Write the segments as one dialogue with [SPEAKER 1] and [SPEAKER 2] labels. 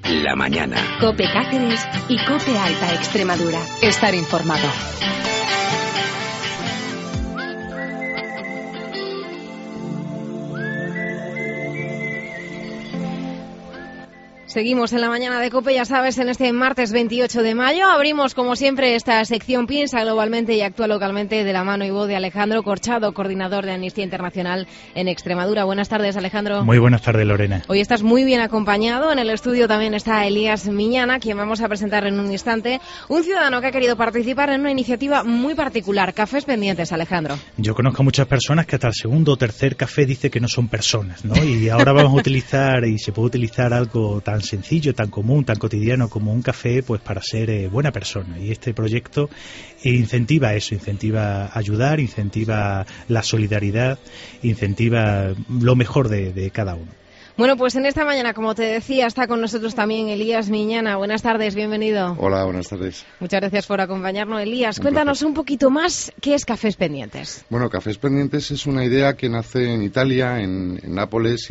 [SPEAKER 1] la mañana.
[SPEAKER 2] COPE Cáceres y COPE Alta Extremadura. Estar informado.
[SPEAKER 3] Seguimos en la mañana de COPE, ya sabes, en este martes 28 de mayo. Abrimos, como siempre, esta sección Piensa globalmente y actúa localmente de la mano y voz de Alejandro Corchado, coordinador de Amnistía Internacional en Extremadura. Buenas tardes, Alejandro.
[SPEAKER 4] Muy buenas tardes, Lorena.
[SPEAKER 3] Hoy estás muy bien acompañado. En el estudio también está Elías Miñana, quien vamos a presentar en un instante. Un ciudadano que ha querido participar en una iniciativa muy particular. Cafés pendientes, Alejandro.
[SPEAKER 4] Yo conozco a muchas personas que hasta el segundo o tercer café dice que no son personas, ¿no? Y ahora vamos a utilizar, y se puede utilizar algo tan sencillo, tan común, tan cotidiano como un café, pues para ser buena persona. Y este proyecto incentiva eso, incentiva ayudar, incentiva la solidaridad, incentiva lo mejor de cada uno.
[SPEAKER 3] Bueno, pues en esta mañana, como te decía, está con nosotros también Elías Miñana. Buenas tardes, bienvenido.
[SPEAKER 5] Hola, buenas tardes.
[SPEAKER 3] Muchas gracias por acompañarnos, Elías. Cuéntanos un poquito más, ¿qué es Cafés Pendientes?
[SPEAKER 5] Bueno, Cafés Pendientes es una idea que nace en Italia, en Nápoles,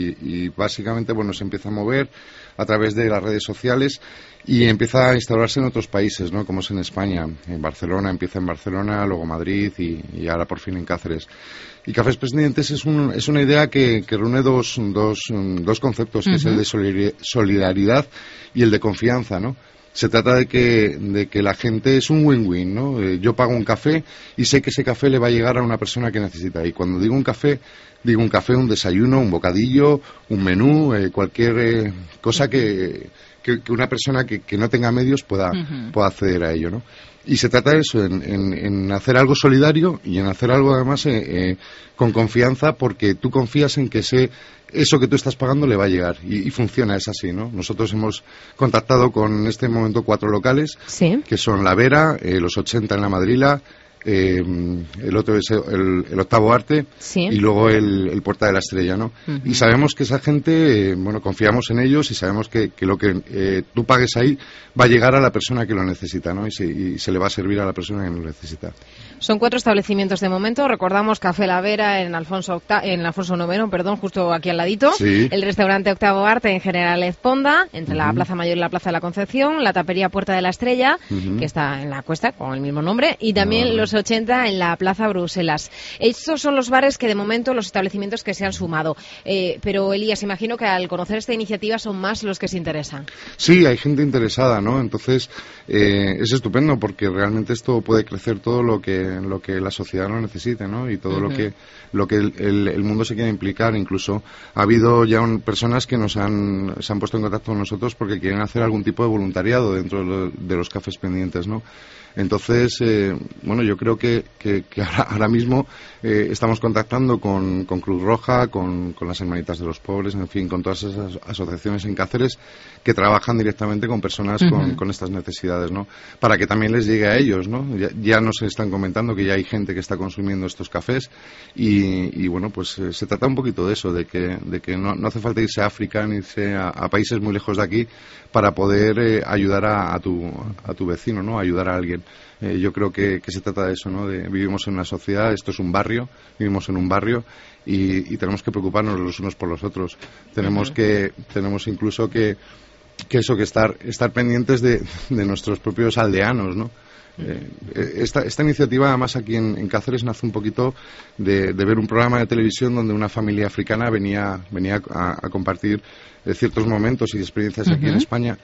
[SPEAKER 5] y básicamente, bueno, se empieza a mover a través de las redes sociales y empieza a instaurarse en otros países, ¿no? Como es en España, en Barcelona, empieza en Barcelona, luego Madrid y ahora por fin en Cáceres. Y Cafés Pendientes es una idea que reúne dos conceptos, que es el de solidaridad y el de confianza, ¿no? Se trata de que la gente es un win-win, ¿no? Yo pago un café y sé que ese café le va a llegar a una persona que necesita. Y cuando digo un café, un desayuno, un bocadillo, un menú, cualquier cosa que una persona que no tenga medios pueda acceder a ello, ¿no? Y se trata de eso, en hacer algo solidario y en hacer algo además con confianza, porque tú confías en que eso que tú estás pagando le va a llegar. Y funciona, es así, ¿no? Nosotros hemos contactado con, en este momento, 4 locales, ¿sí?, que son La Vera, los 80 en La Madrila, el otro es el Octavo Arte, ¿sí?, y luego el Puerta de la Estrella, ¿no? Y sabemos que esa gente, bueno, confiamos en ellos y sabemos que lo que tú pagues ahí va a llegar a la persona que lo necesita, ¿no? Y se le va a servir a la persona que lo necesita.
[SPEAKER 3] Son 4 establecimientos de momento. Recordamos Café La Vera en Alfonso IX, justo aquí al ladito. Sí. El restaurante Octavo Arte en General Ezponda, entre la Plaza Mayor y la Plaza de la Concepción. La tapería Puerta de la Estrella, que está en la Cuesta, con el mismo nombre. Y también los 80 en la Plaza Bruselas. Estos son los bares que de momento, los establecimientos que se han sumado. Pero Elías, imagino que al conocer esta iniciativa son más los que se interesan.
[SPEAKER 5] Sí, hay gente interesada, ¿no? Entonces es estupendo, porque realmente esto puede crecer todo lo que la sociedad lo necesite, ¿no? Y todo lo que el mundo se quiere implicar. Incluso ha habido ya personas que se han puesto en contacto con nosotros porque quieren hacer algún tipo de voluntariado dentro de los Cafés Pendientes, ¿no? Entonces, bueno, yo creo que ahora mismo estamos contactando con Cruz Roja, con las Hermanitas de los Pobres, en fin, con todas esas asociaciones en Cáceres que trabajan directamente con personas con estas necesidades, ¿no? Para que también les llegue a ellos, ¿no? Ya nos están comentando que ya hay gente que está consumiendo estos cafés y bueno, pues se trata un poquito de eso, de que no hace falta irse a África ni irse a países muy lejos de aquí para poder ayudar a tu vecino, ¿no? Ayudar a alguien. Yo creo que se trata de eso, ¿no? Vivimos en una sociedad, esto es un barrio, vivimos en un barrio y tenemos que preocuparnos los unos por los otros. Tenemos incluso que estar pendientes de nuestros propios aldeanos, ¿no? Esta iniciativa, además, aquí en Cáceres nace un poquito de ver un programa de televisión donde una familia africana venía a compartir ciertos momentos y experiencias aquí en España.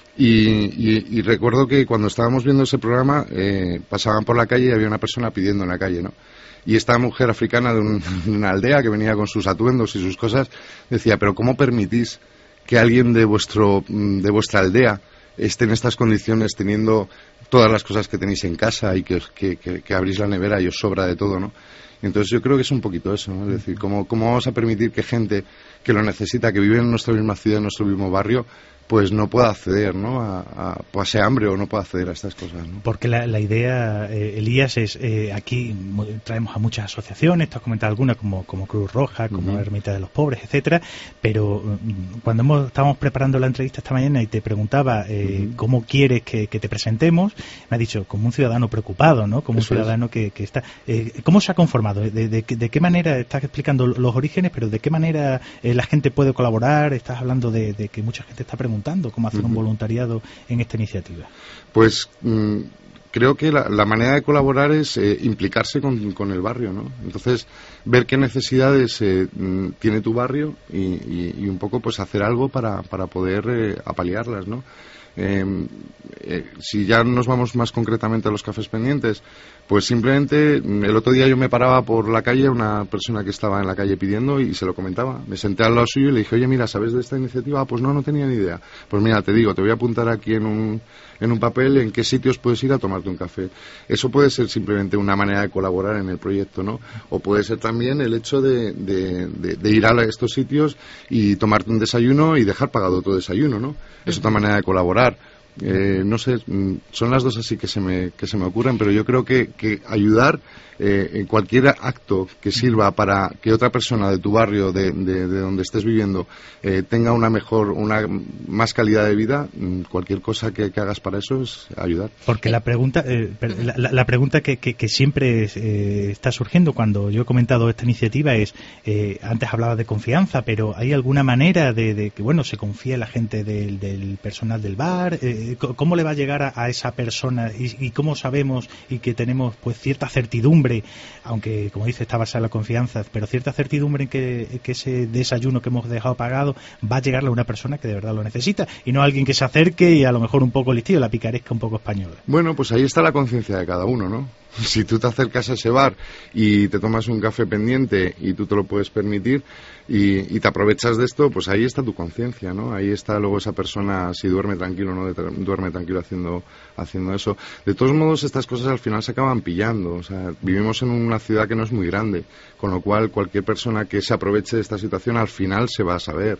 [SPEAKER 5] Y recuerdo que cuando estábamos viendo ese programa pasaban por la calle y había una persona pidiendo en la calle, ¿no? Y esta mujer africana de una aldea que venía con sus atuendos y sus cosas decía, pero ¿cómo permitís que alguien de vuestra aldea esté en estas condiciones teniendo todas las cosas que tenéis en casa y que abrís la nevera y os sobra de todo, ¿no? Entonces yo creo que es un poquito eso, ¿no? Es decir, ¿cómo vamos a permitir que gente que lo necesita, que vive en nuestra misma ciudad, en nuestro mismo barrio, pues no pueda acceder, ¿no? a pase hambre o no pueda acceder a estas cosas, ¿no?
[SPEAKER 4] Porque la idea, Elías, es aquí traemos a muchas asociaciones, tú has comentado algunas como Cruz Roja, como Ermita de los Pobres, etcétera, pero cuando estábamos preparando la entrevista esta mañana y te preguntaba cómo quieres que te presentemos, me has dicho como un ciudadano preocupado, ¿no? Como un ciudadano que está... ¿Cómo se ha conformado? ¿De qué manera estás explicando los orígenes, pero de qué manera la gente puede colaborar? Estás hablando de que mucha gente está preguntando preguntando cómo hacer un voluntariado en esta iniciativa.
[SPEAKER 5] Pues creo que la manera de colaborar es implicarse con el barrio, ¿no? Entonces, ver qué necesidades tiene tu barrio y un poco pues hacer algo para poder apaliarlas, ¿no? Si ya nos vamos más concretamente a los cafés pendientes, pues simplemente el otro día yo me paraba por la calle, una persona que estaba en la calle pidiendo y se lo comentaba. Me senté al lado suyo y le dije, oye, mira, ¿sabes de esta iniciativa? Pues no tenía ni idea. Pues mira, te digo, te voy a apuntar aquí en un papel en qué sitios puedes ir a tomarte un café. Eso puede ser simplemente una manera de colaborar en el proyecto, ¿no? O puede ser también el hecho de ir a estos sitios y tomarte un desayuno y dejar pagado tu desayuno, ¿no? Es otra manera de colaborar. No sé, son las dos así que se me ocurren, pero yo creo que ayudar en cualquier acto que sirva para que otra persona de tu barrio, de donde estés viviendo, tenga una más calidad de vida, cualquier cosa que hagas para eso es ayudar.
[SPEAKER 4] Porque la pregunta que siempre está surgiendo cuando yo he comentado esta iniciativa es, antes hablaba de confianza, pero ¿hay alguna manera de que, bueno, se confíe la gente del personal del bar? ¿Cómo le va a llegar a esa persona y cómo sabemos y que tenemos pues cierta certidumbre, aunque como dice está basada en la confianza, pero cierta certidumbre en que ese desayuno que hemos dejado pagado va a llegarle a una persona que de verdad lo necesita y no a alguien que se acerque y a lo mejor un poco listillo, la picaresca un poco española?
[SPEAKER 5] Bueno, pues ahí está la conciencia de cada uno, ¿no? Si tú te acercas a ese bar y te tomas un café pendiente y tú te lo puedes permitir y te aprovechas de esto, pues ahí está tu conciencia, ¿no? Ahí está luego esa persona, si duerme tranquilo o no duerme tranquilo haciendo eso. De todos modos, estas cosas al final se acaban pillando. O sea, vivimos en una ciudad que no es muy grande, con lo cual cualquier persona que se aproveche de esta situación al final se va a saber.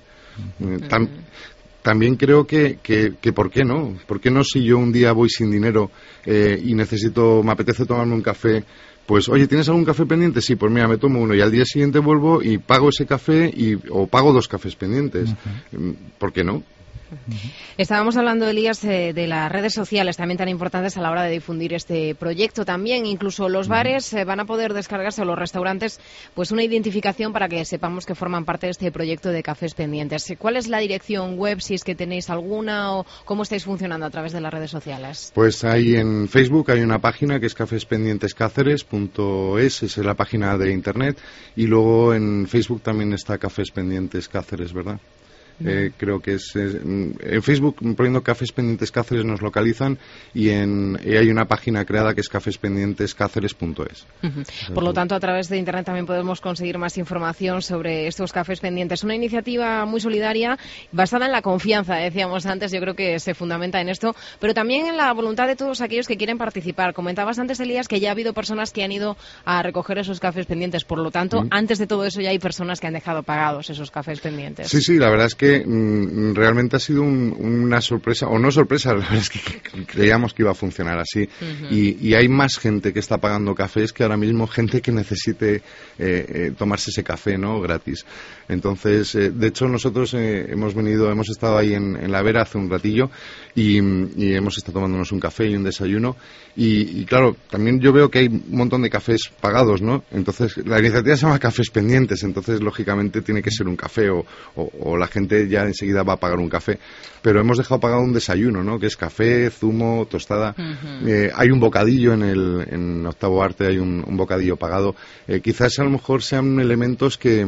[SPEAKER 5] También creo que ¿por qué no? ¿Por qué no si yo un día voy sin dinero y me apetece tomarme un café? Pues, oye, ¿tienes algún café pendiente? Sí, pues mira, me tomo uno y al día siguiente vuelvo y pago ese café o pago 2 cafés pendientes. ¿Por qué no?
[SPEAKER 3] Estábamos hablando, Elías, de las redes sociales también tan importantes a la hora de difundir este proyecto. También incluso los bares van a poder descargarse, o los restaurantes, pues una identificación para que sepamos que forman parte de este proyecto de cafés pendientes. ¿Cuál es la dirección web, si es que tenéis alguna, o cómo estáis funcionando a través de las redes sociales?
[SPEAKER 5] Pues ahí en Facebook hay una página que es cafespendientescáceres.es, esa es la página de internet, y luego en Facebook también está Cafés Pendientes Cáceres, ¿verdad? Creo que es en Facebook, poniendo Cafés Pendientes Cáceres nos localizan, y hay una página creada que es cafespendientescáceres.es.
[SPEAKER 3] Por lo tanto, a través de internet también podemos conseguir más información sobre estos cafés pendientes. Una iniciativa muy solidaria, basada en la confianza, decíamos antes. Yo creo que se fundamenta en esto, pero también en la voluntad de todos aquellos que quieren participar. Comentabas antes, Elías, que ya ha habido personas que han ido a recoger esos cafés pendientes. Por lo tanto, antes de todo eso ya hay personas que han dejado pagados esos cafés pendientes.
[SPEAKER 5] Sí, la verdad es que realmente ha sido una sorpresa, o no sorpresa, la verdad es que creíamos que iba a funcionar así. Y hay más gente que está pagando cafés que ahora mismo gente que necesite tomarse ese café, ¿no?, gratis. Entonces, de hecho, nosotros hemos estado ahí en La Vera hace un ratillo y hemos estado tomándonos un café y un desayuno, y claro, también yo veo que hay un montón de cafés pagados, ¿no? Entonces, la iniciativa se llama Cafés Pendientes, entonces lógicamente tiene que ser un café, o la gente ya enseguida va a pagar un café, pero hemos dejado pagado un desayuno, ¿no?, que es café, zumo, tostada. Hay un bocadillo en Octavo Arte, hay un bocadillo pagado. Quizás a lo mejor sean elementos que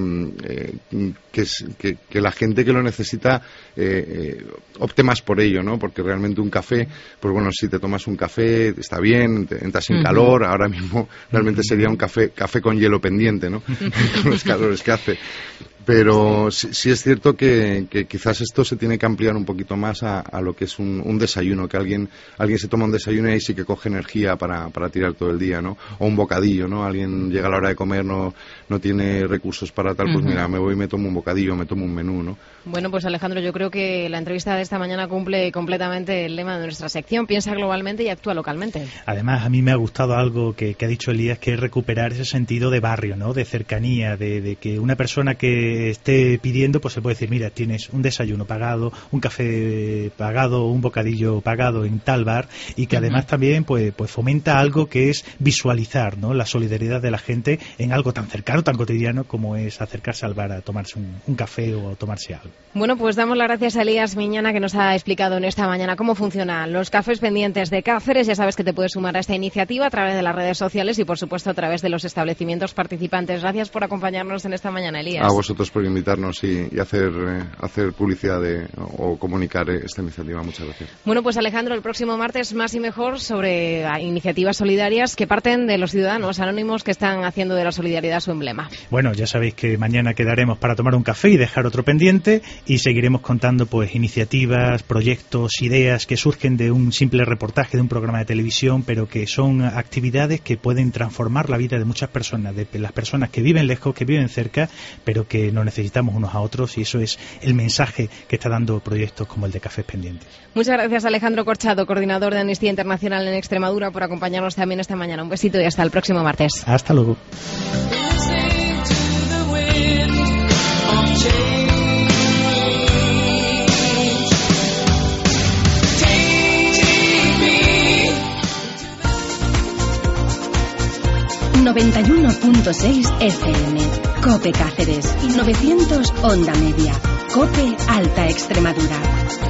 [SPEAKER 5] la gente que lo necesita opte más por ello, ¿no? Porque realmente un café, pues bueno, si te tomas un café está bien, entras en calor. Ahora mismo realmente sería un café con hielo pendiente, ¿no? Con los calores que hace. Pero sí es cierto que quizás esto se tiene que ampliar un poquito más a lo que es un desayuno, que alguien se toma un desayuno y ahí sí que coge energía para tirar todo el día, ¿no? O un bocadillo, ¿no? Alguien llega a la hora de comer, no tiene recursos para tal, pues mira, me voy y me tomo un bocadillo, me tomo un menú, ¿no?
[SPEAKER 3] Bueno, pues Alejandro, yo creo que la entrevista de esta mañana cumple completamente el lema de nuestra sección: piensa globalmente y actúa localmente. Además,
[SPEAKER 4] a mí me ha gustado algo que ha dicho Elías, que es recuperar ese sentido de barrio, ¿no?, de cercanía, de que una persona que esté pidiendo, pues se puede decir, mira, tienes un desayuno pagado, un café pagado, un bocadillo pagado en tal bar, y que además también pues fomenta algo que es visualizar, ¿no?, la solidaridad de la gente en algo tan cercano, tan cotidiano como es acercarse al bar a tomarse un café o a tomarse algo.
[SPEAKER 3] Bueno, pues damos las gracias a Elías Miñana, que nos ha explicado en esta mañana cómo funcionan los cafés pendientes de Cáceres. Ya sabes que te puedes sumar a esta iniciativa a través de las redes sociales y, por supuesto, a través de los establecimientos participantes. Gracias por acompañarnos en esta mañana, Elías.
[SPEAKER 5] A vosotros por invitarnos y hacer publicidad o comunicar esta iniciativa. Muchas gracias.
[SPEAKER 3] Bueno, pues Alejandro, el próximo martes más y mejor sobre iniciativas solidarias que parten de los ciudadanos anónimos que están haciendo de la solidaridad su emblema.
[SPEAKER 4] Bueno, ya sabéis que mañana quedaremos para tomar un café y dejar otro pendiente, y seguiremos contando pues iniciativas, proyectos, ideas que surgen de un simple reportaje de un programa de televisión, pero que son actividades que pueden transformar la vida de muchas personas, de las personas que viven lejos, que viven cerca, pero que nos necesitamos unos a otros, y eso es el mensaje que está dando proyectos como el de Cafés Pendientes.
[SPEAKER 3] Muchas gracias, Alejandro Corchado, coordinador de Amnistía Internacional en Extremadura, por acompañarnos también esta mañana. Un besito y hasta el próximo martes.
[SPEAKER 4] Hasta luego.
[SPEAKER 2] 91.6 FM, COPE Cáceres, 900 Onda Media, COPE Alta Extremadura.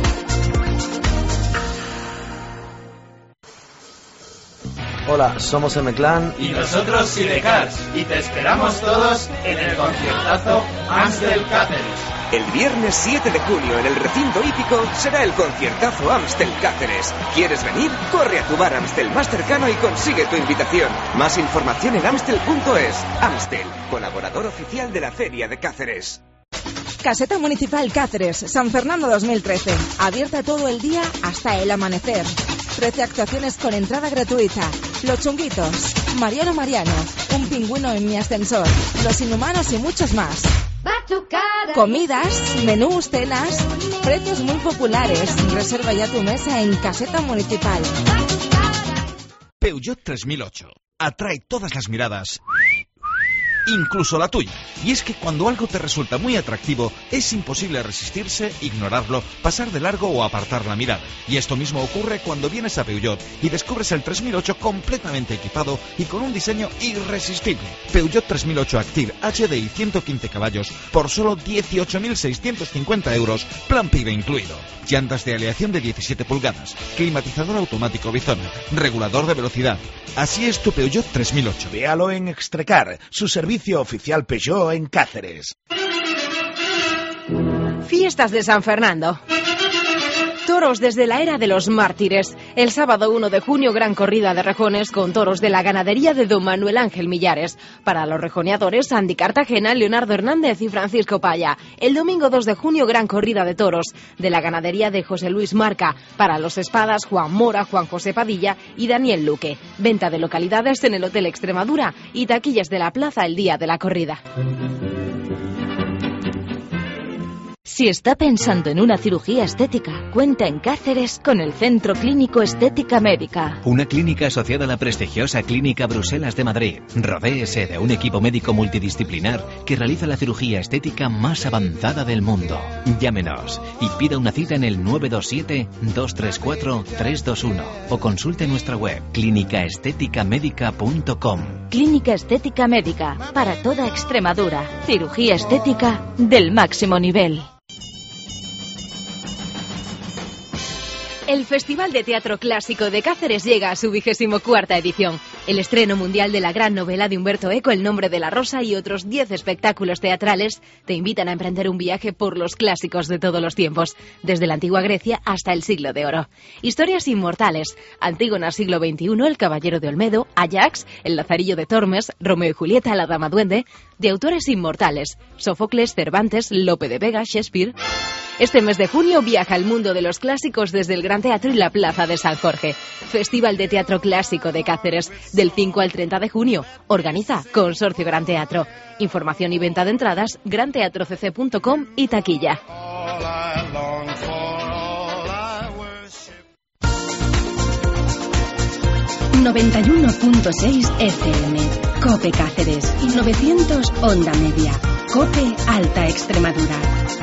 [SPEAKER 1] Hola, somos M-Clan
[SPEAKER 6] y nosotros Sidecars, y te esperamos todos en el conciertazo Amstel Cáceres.
[SPEAKER 7] El viernes 7 de junio en el recinto hípico será el conciertazo Amstel Cáceres. ¿Quieres venir? Corre a tu bar Amstel más cercano y consigue tu invitación. Más información en amstel.es. Amstel, colaborador oficial de la Feria de Cáceres.
[SPEAKER 8] Caseta Municipal Cáceres, San Fernando 2013. Abierta todo el día hasta el amanecer. 13 actuaciones con entrada gratuita. Los Chunguitos, Mariano, Un pingüino en mi ascensor, Los Inhumanos y muchos más. Comidas, menús, cenas, precios muy populares. Reserva ya tu mesa en Caseta Municipal.
[SPEAKER 9] Peugeot 3008. Atrae todas las miradas, incluso la tuya. Y es que cuando algo te resulta muy atractivo, es imposible resistirse, ignorarlo, pasar de largo o apartar la mirada. Y esto mismo ocurre cuando vienes a Peugeot y descubres el 3008 completamente equipado y con un diseño irresistible. Peugeot 3008 Active HDI 115 caballos por solo 18.650 euros, plan PIB incluido. Llantas de aleación de 17 pulgadas, climatizador automático Bizona, regulador de velocidad. Así es tu Peugeot 3008.
[SPEAKER 10] Véalo en Extrecar, su servicio oficial Peugeot en Cáceres.
[SPEAKER 3] Fiestas de San Fernando. Toros desde la era de los mártires. El sábado 1 de junio, gran corrida de rejones con toros de la ganadería de don Manuel Ángel Millares. Para los rejoneadores, Andy Cartagena, Leonardo Hernández y Francisco Paya. El domingo 2 de junio, gran corrida de toros de la ganadería de José Luis Marca. Para los espadas, Juan Mora, Juan José Padilla y Daniel Luque. Venta de localidades en el Hotel Extremadura y taquillas de la plaza el día de la corrida.
[SPEAKER 11] Si está pensando en una cirugía estética, cuenta en Cáceres con el Centro Clínico Estética Médica.
[SPEAKER 12] Una clínica asociada a la prestigiosa Clínica Bruselas de Madrid. Rodéese de un equipo médico multidisciplinar que realiza la cirugía estética más avanzada del mundo. Llámenos y pida una cita en el 927-234-321 o consulte nuestra web clínicaestéticamedica.com.
[SPEAKER 11] Clínica Estética Médica, para toda Extremadura. Cirugía estética del máximo nivel.
[SPEAKER 3] El Festival de Teatro Clásico de Cáceres llega a su 24ª edición. El estreno mundial de la gran novela de Humberto Eco, El nombre de la rosa, y otros 10 espectáculos teatrales te invitan a emprender un viaje por los clásicos de todos los tiempos, desde la antigua Grecia hasta el siglo de oro. Historias inmortales: Antígona, siglo XXI, El caballero de Olmedo, Ajax, El lazarillo de Tormes, Romeo y Julieta, La dama duende, de autores inmortales: Sófocles, Cervantes, Lope de Vega, Shakespeare. Este mes de junio viaja al mundo de los clásicos desde el Gran Teatro y la Plaza de San Jorge. Festival de Teatro Clásico de Cáceres, del 5 al 30 de junio. Organiza Consorcio Gran Teatro. Información y venta de entradas, granteatrocc.com y taquilla.
[SPEAKER 2] 91.6 FM, COPE Cáceres, 900 Onda Media. COPE Alta Extremadura.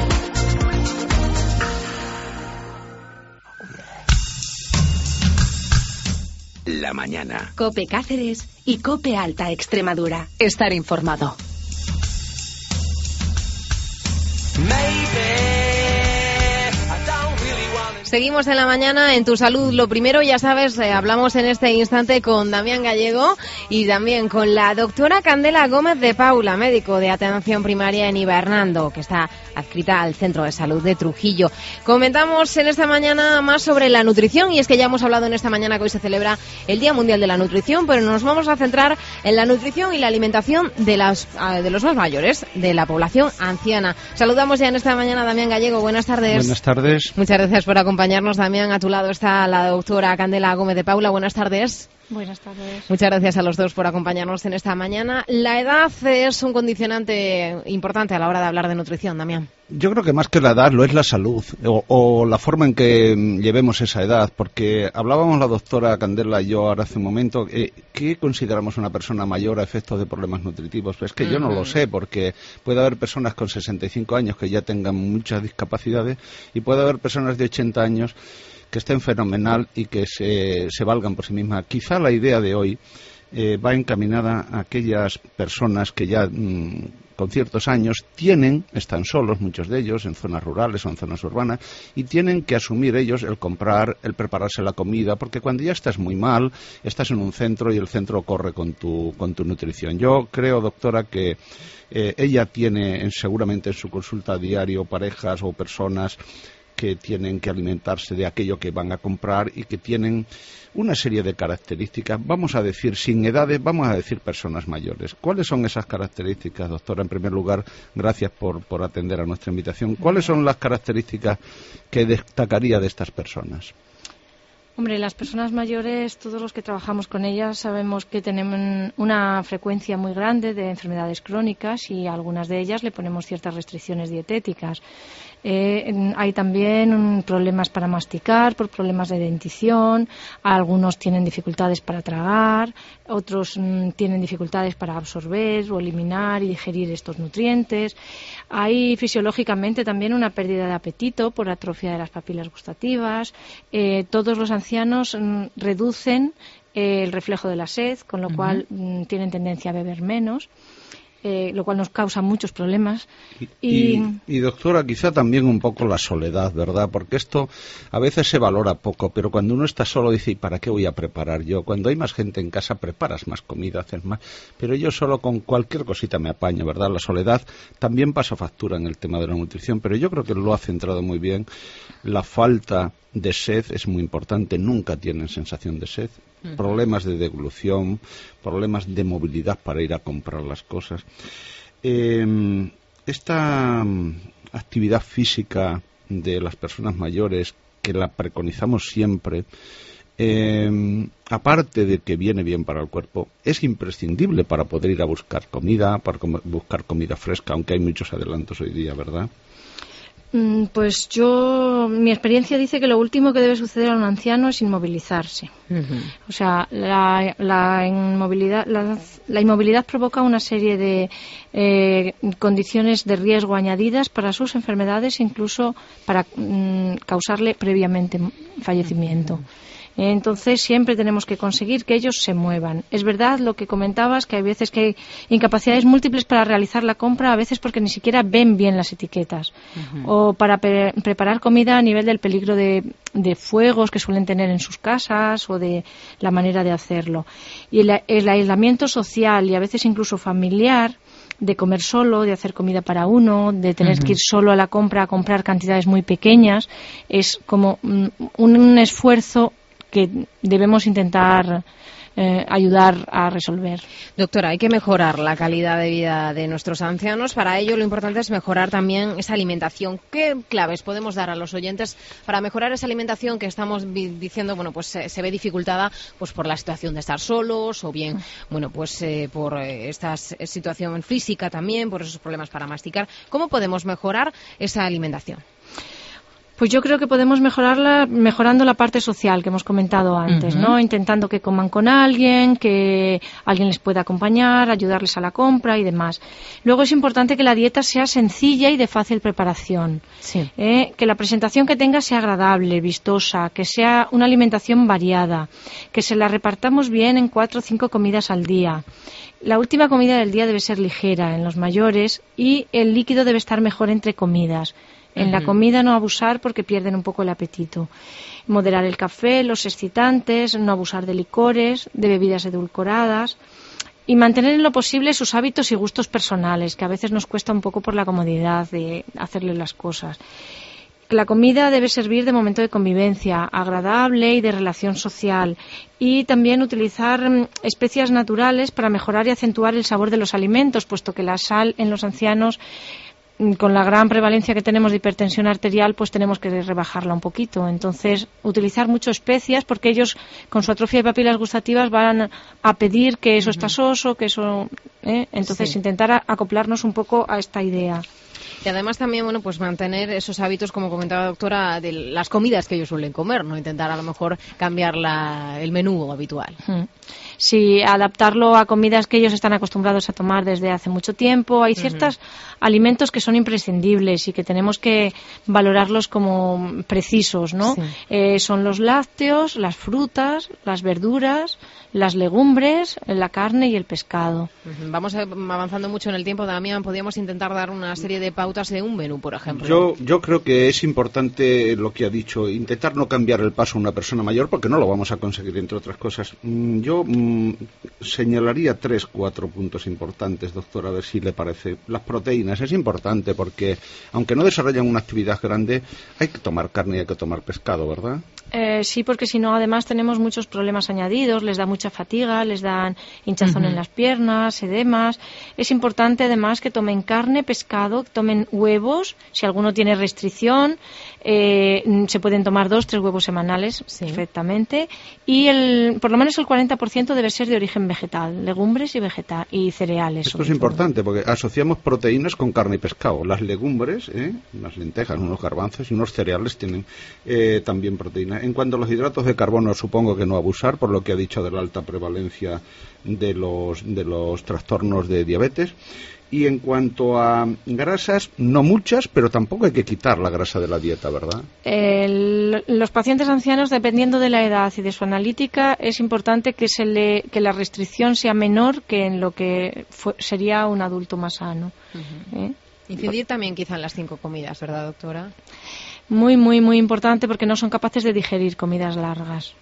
[SPEAKER 7] La mañana.
[SPEAKER 2] COPE Cáceres y COPE Alta Extremadura. Estar informado.
[SPEAKER 3] Seguimos en la mañana en Tu Salud. Lo primero, ya sabes, hablamos en este instante con Damián Gallego y también con la doctora Candela Gómez de Paula, médico de atención primaria en Hibernando, que está adscrita al Centro de Salud de Trujillo. Comentamos en esta mañana más sobre la nutrición, y es que ya hemos hablado en esta mañana que hoy se celebra el Día Mundial de la Nutrición, pero nos vamos a centrar en la nutrición y la alimentación de los más mayores, de la población anciana. Saludamos ya en esta mañana a Damián Gallego. Buenas tardes.
[SPEAKER 13] Buenas tardes.
[SPEAKER 3] Muchas gracias por acompañarnos, Damián. A tu lado está la doctora Candela Gómez de Paula. Buenas tardes.
[SPEAKER 14] Buenas tardes.
[SPEAKER 3] Muchas gracias a los dos por acompañarnos en esta mañana. La edad es un condicionante importante a la hora de hablar de nutrición, Damián.
[SPEAKER 13] Yo creo que más que la edad lo es la salud o la forma en que llevemos esa edad, porque hablábamos la doctora Candela y yo ahora hace un momento, ¿qué consideramos una persona mayor a efectos de problemas nutritivos? Pues es que yo no lo sé, porque puede haber personas con 65 años que ya tengan muchas discapacidades y puede haber personas de 80 años que estén fenomenal y que se valgan por sí mismas. Quizá la idea de hoy va encaminada a aquellas personas que ya con ciertos años están solos, muchos de ellos, en zonas rurales o en zonas urbanas, y tienen que asumir ellos el comprar, el prepararse la comida, porque cuando ya estás muy mal, estás en un centro y el centro corre con tu nutrición. Yo creo, doctora, que ella tiene seguramente en su consulta a diario parejas o personas que tienen que alimentarse de aquello que van a comprar y que tienen una serie de características, vamos a decir sin edades, vamos a decir personas mayores. ¿Cuáles son esas características, doctora? En primer lugar, gracias por atender a nuestra invitación. ¿Cuáles son las características que destacaría de estas personas?
[SPEAKER 14] Hombre, las personas mayores, todos los que trabajamos con ellas sabemos que tenemos una frecuencia muy grande de enfermedades crónicas y a algunas de ellas le ponemos ciertas restricciones dietéticas. Hay también problemas para masticar, por problemas de dentición, algunos tienen dificultades para tragar, otros tienen dificultades para absorber o eliminar y digerir estos nutrientes. Hay fisiológicamente también una pérdida de apetito por atrofia de las papilas gustativas. Todos los ancianos reducen el reflejo de la sed, con lo cual tienen tendencia a beber menos. Lo cual nos causa muchos problemas.
[SPEAKER 13] Y doctora, quizá también un poco la soledad, ¿verdad? Porque esto a veces se valora poco, pero cuando uno está solo dice, ¿y para qué voy a preparar yo? Cuando hay más gente en casa preparas más comida, haces más, pero yo solo con cualquier cosita me apaño, ¿verdad? La soledad también pasa factura en el tema de la nutrición, pero yo creo que lo ha centrado muy bien. La falta de sed es muy importante, nunca tienen sensación de sed. Problemas de deglución, problemas de movilidad para ir a comprar las cosas. Esta actividad física de las personas mayores, que la preconizamos siempre, aparte de que viene bien para el cuerpo, es imprescindible para poder ir a buscar comida, buscar comida fresca, aunque hay muchos adelantos hoy día, ¿verdad?
[SPEAKER 14] Pues mi experiencia dice que lo último que debe suceder a un anciano es inmovilizarse. O sea, la inmovilidad provoca una serie de condiciones de riesgo añadidas para sus enfermedades, incluso para causarle previamente fallecimiento. Entonces siempre tenemos que conseguir que ellos se muevan. Es verdad lo que comentabas, que hay veces que hay incapacidades múltiples para realizar la compra, a veces porque ni siquiera ven bien las etiquetas, o para preparar comida a nivel del peligro de fuegos que suelen tener en sus casas o de la manera de hacerlo. Y el aislamiento social y a veces incluso familiar, de comer solo, de hacer comida para uno, de tener que ir solo a la compra a comprar cantidades muy pequeñas, es como un esfuerzo que debemos intentar ayudar a resolver.
[SPEAKER 3] Doctora, hay que mejorar la calidad de vida de nuestros ancianos. Para ello lo importante es mejorar también esa alimentación. ¿Qué claves podemos dar a los oyentes para mejorar esa alimentación que estamos diciendo, bueno, pues se ve dificultada pues por la situación de estar solos o bien, bueno, pues por esta situación física también, por esos problemas para masticar? ¿Cómo podemos mejorar esa alimentación?
[SPEAKER 14] Pues yo creo que podemos mejorarla mejorando la parte social que hemos comentado antes, ¿no? Intentando que coman con alguien, que alguien les pueda acompañar, ayudarles a la compra y demás. Luego es importante que la dieta sea sencilla y de fácil preparación.
[SPEAKER 3] Sí.
[SPEAKER 14] Que la presentación que tenga sea agradable, vistosa, que sea una alimentación variada, que se la repartamos bien en 4 o 5 comidas al día. La última comida del día debe ser ligera en los mayores y el líquido debe estar mejor entre comidas. En la comida no abusar porque pierden un poco el apetito. Moderar el café, los excitantes, no abusar de licores, de bebidas edulcoradas y mantener en lo posible sus hábitos y gustos personales, que a veces nos cuesta un poco por la comodidad de hacerle las cosas. La comida debe servir de momento de convivencia agradable y de relación social y también utilizar especias naturales para mejorar y acentuar el sabor de los alimentos, puesto que la sal en los ancianos, con la gran prevalencia que tenemos de hipertensión arterial, pues tenemos que rebajarla un poquito. Entonces, utilizar mucho especias porque ellos, con su atrofia de papilas gustativas, van a pedir que eso está soso, que eso... Entonces, intentar acoplarnos un poco a esta idea.
[SPEAKER 3] Y además también, bueno, pues mantener esos hábitos, como comentaba la doctora, de las comidas que ellos suelen comer, ¿no? Intentar a lo mejor cambiar el menú habitual.
[SPEAKER 14] Sí, adaptarlo a comidas que ellos están acostumbrados a tomar desde hace mucho tiempo. Hay ciertos alimentos que son imprescindibles y que tenemos que valorarlos como precisos, ¿no? Sí. Son los lácteos, las frutas, las verduras, las legumbres, la carne y el pescado.
[SPEAKER 3] Vamos avanzando mucho en el tiempo, Damián. Podríamos intentar dar una serie de pautas de un menú, por ejemplo.
[SPEAKER 13] Yo creo que es importante lo que ha dicho, intentar no cambiar el paso a una persona mayor, porque no lo vamos a conseguir, entre otras cosas. Yo señalaría 3-4 puntos importantes, doctora, a ver si le parece. Las proteínas es importante porque, aunque no desarrollan una actividad grande, hay que tomar carne y hay que tomar pescado, ¿verdad?
[SPEAKER 14] Sí, porque si no, además tenemos muchos problemas añadidos, les da mucha fatiga, les dan hinchazón en las piernas, edemas. Es importante además que tomen carne, pescado, que tomen huevos, si alguno tiene restricción, se pueden tomar 2-3 huevos semanales perfectamente, y por lo menos el 40% debe ser de origen vegetal, legumbres y cereales.
[SPEAKER 13] Esto es importante porque asociamos proteínas con carne y pescado. Las legumbres, unas lentejas, unos garbanzos y unos cereales tienen también proteínas. En cuanto a los hidratos de carbono, supongo que no abusar, por lo que ha dicho de la alta prevalencia de los trastornos de diabetes. Y en cuanto a grasas, no muchas, pero tampoco hay que quitar la grasa de la dieta, ¿verdad?
[SPEAKER 14] Los pacientes ancianos, dependiendo de la edad y de su analítica, es importante que la restricción sea menor que en lo que sería un adulto más sano.
[SPEAKER 3] Incidir también quizá en las 5 comidas, ¿verdad, doctora?
[SPEAKER 14] Muy, muy, muy importante porque no son capaces de digerir comidas largas.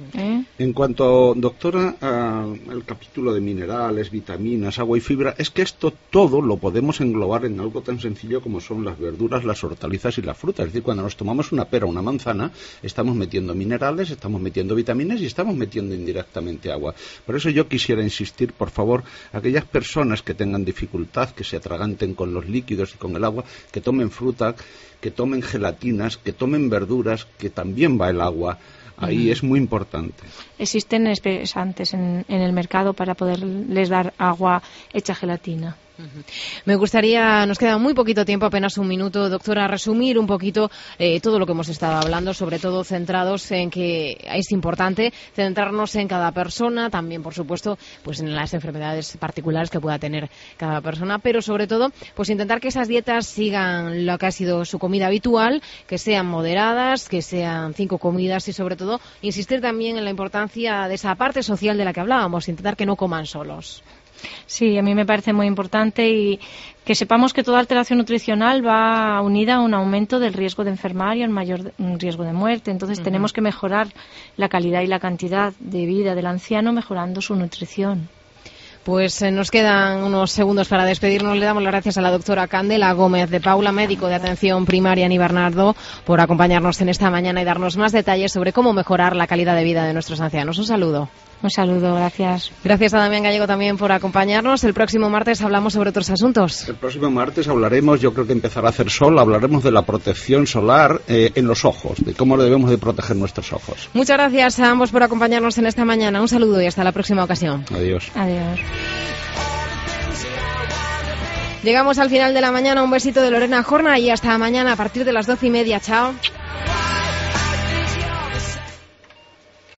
[SPEAKER 13] En cuanto, doctora, al capítulo de minerales, vitaminas, agua y fibra, es que esto todo lo podemos englobar en algo tan sencillo como son las verduras, las hortalizas y las frutas. Es decir, cuando nos tomamos una pera o una manzana, estamos metiendo minerales, estamos metiendo vitaminas y estamos metiendo indirectamente agua. Por eso yo quisiera insistir, por favor, a aquellas personas que tengan dificultad, que se atraganten con los líquidos y con el agua, que tomen fruta, que tomen gelatinas, que tomen verduras, que también va el agua. Ahí es muy importante.
[SPEAKER 14] Existen espesantes en el mercado para poderles dar agua hecha gelatina.
[SPEAKER 3] Me gustaría, nos queda muy poquito tiempo, apenas un minuto, doctora, resumir un poquito todo lo que hemos estado hablando, sobre todo centrados en que es importante centrarnos en cada persona, también por supuesto pues en las enfermedades particulares que pueda tener cada persona, pero sobre todo pues intentar que esas dietas sigan lo que ha sido su comida habitual, que sean moderadas, que sean 5 comidas y sobre todo insistir también en la importancia de esa parte social de la que hablábamos, intentar que no coman solos.
[SPEAKER 14] Sí, a mí me parece muy importante y que sepamos que toda alteración nutricional va unida a un aumento del riesgo de enfermar y a un mayor riesgo de muerte. Entonces tenemos que mejorar la calidad y la cantidad de vida del anciano mejorando su nutrición.
[SPEAKER 3] Pues nos quedan unos segundos para despedirnos. Le damos las gracias a la doctora Candela Gómez de Paula, médico de atención primaria en Ibernardo, por acompañarnos en esta mañana y darnos más detalles sobre cómo mejorar la calidad de vida de nuestros ancianos. Un saludo.
[SPEAKER 14] Un saludo, gracias.
[SPEAKER 3] Gracias a Damián Gallego también por acompañarnos. El próximo martes hablamos sobre otros asuntos.
[SPEAKER 13] El próximo martes hablaremos, yo creo que empezará a hacer sol, hablaremos de la protección solar en los ojos, de cómo debemos de proteger nuestros ojos.
[SPEAKER 3] Muchas gracias a ambos por acompañarnos en esta mañana. Un saludo y hasta la próxima ocasión.
[SPEAKER 13] Adiós.
[SPEAKER 14] Adiós.
[SPEAKER 3] Llegamos al final de la mañana. Un besito de Lorena Jorna y hasta mañana a partir de las 12:30. Chao.